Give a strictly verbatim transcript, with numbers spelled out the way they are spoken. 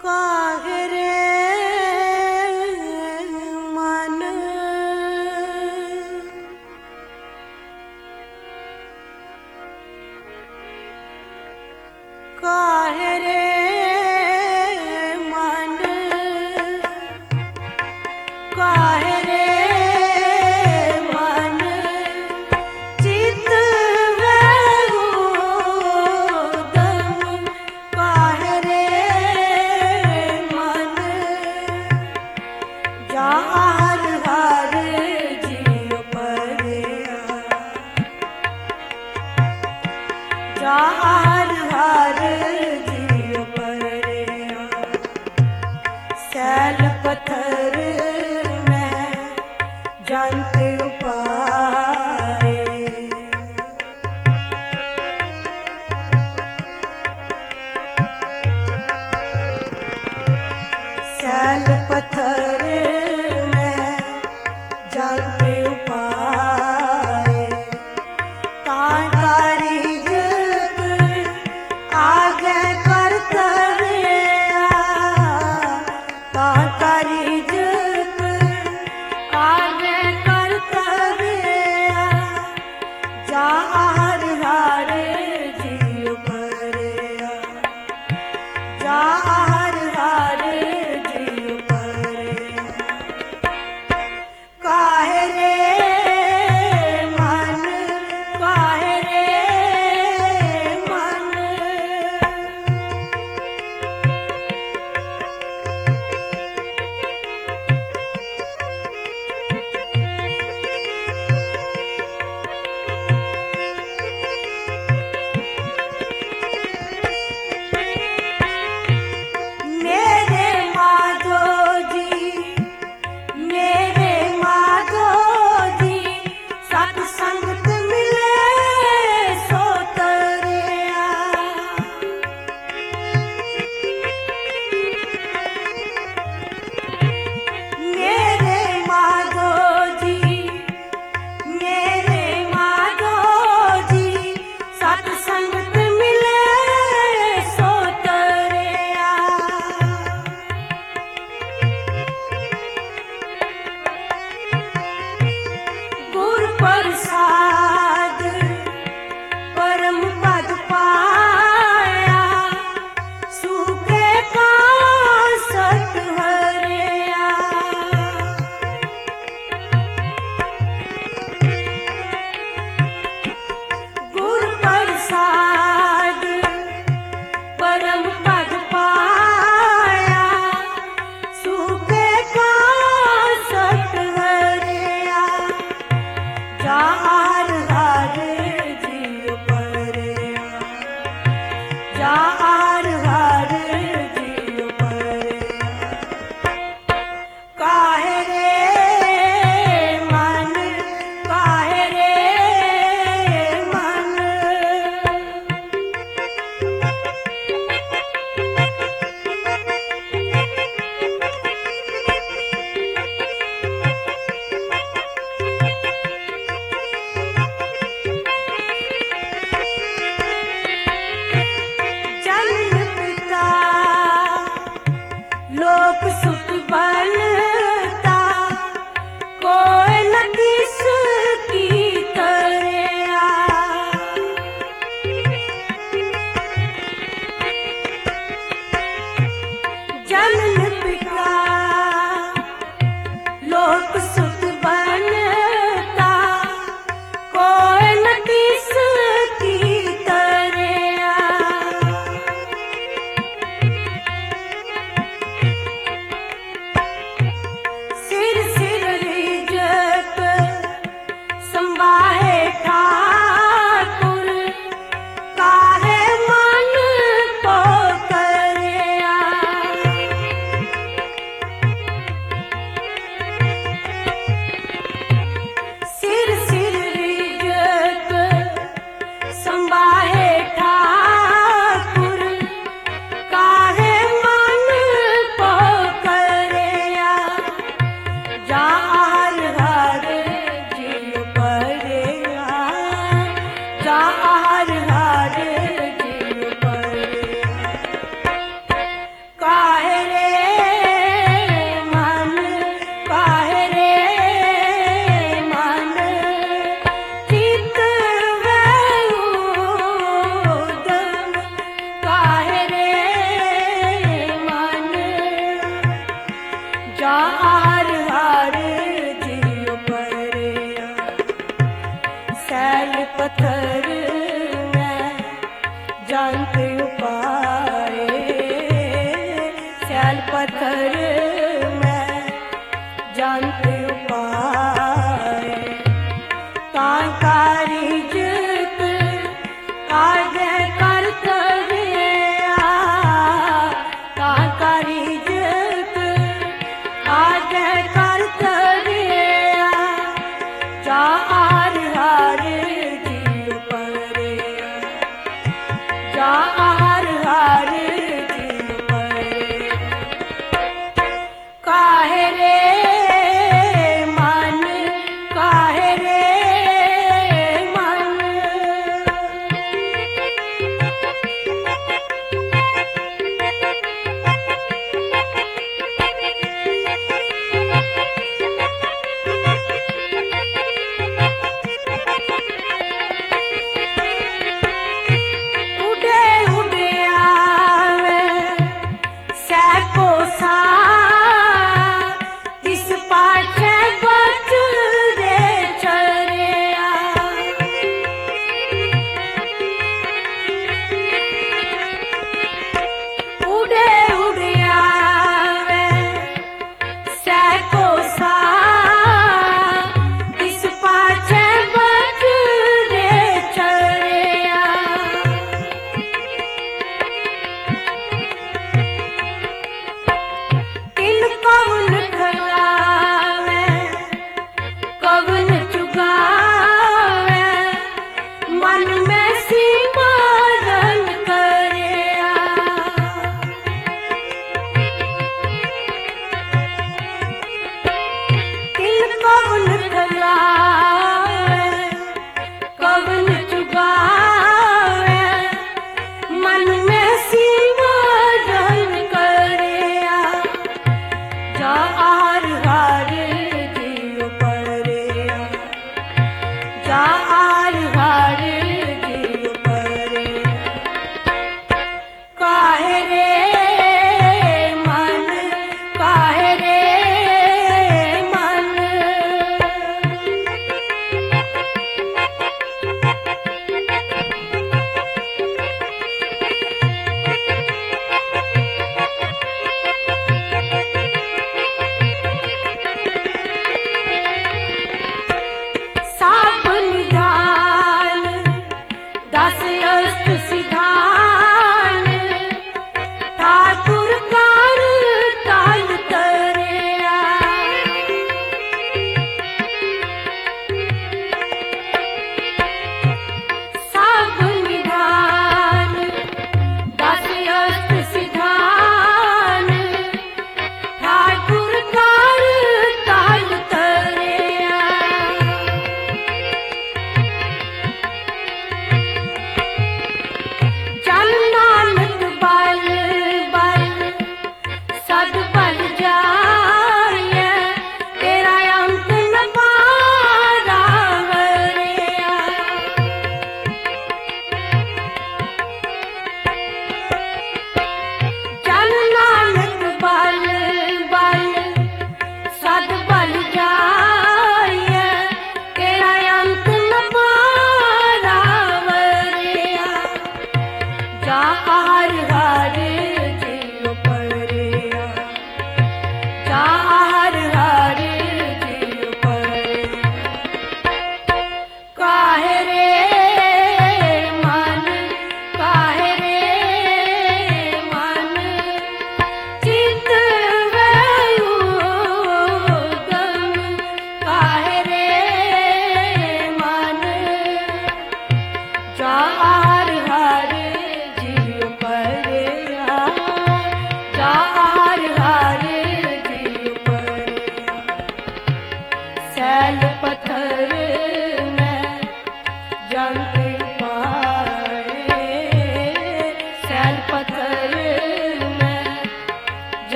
काहे रे मन काहे रे मन काहे रे मन चित वहु दम काहे रे मन जार हर जियो परया जार हर जियो परया सैल पत्थर में जानते उपाय सैल पत्थर में जानते उपाय ताकारी जग आगे करतरिया ताकारी जग आगे करतरिया जार हर जियो परया जार हर जियो परया काहे रे मन काहे रे मन मेरे माधो जी मेरे माधो जी सत्संगत मिले सो तरिया मेरे माधो जी मेरे माधो जी सत्संगत मिले सो तरिया गुर प्रसाद परम पद पाया सूखे का सत हरिया गुर प्रसाद परम पद पाया सूखे का सत हरिया जार हर जियो परया जार हर जियो परया काहे रे मन काहे रे मन जन्म पिता लोक सुख बनता कोई न किसकी तरया जन्म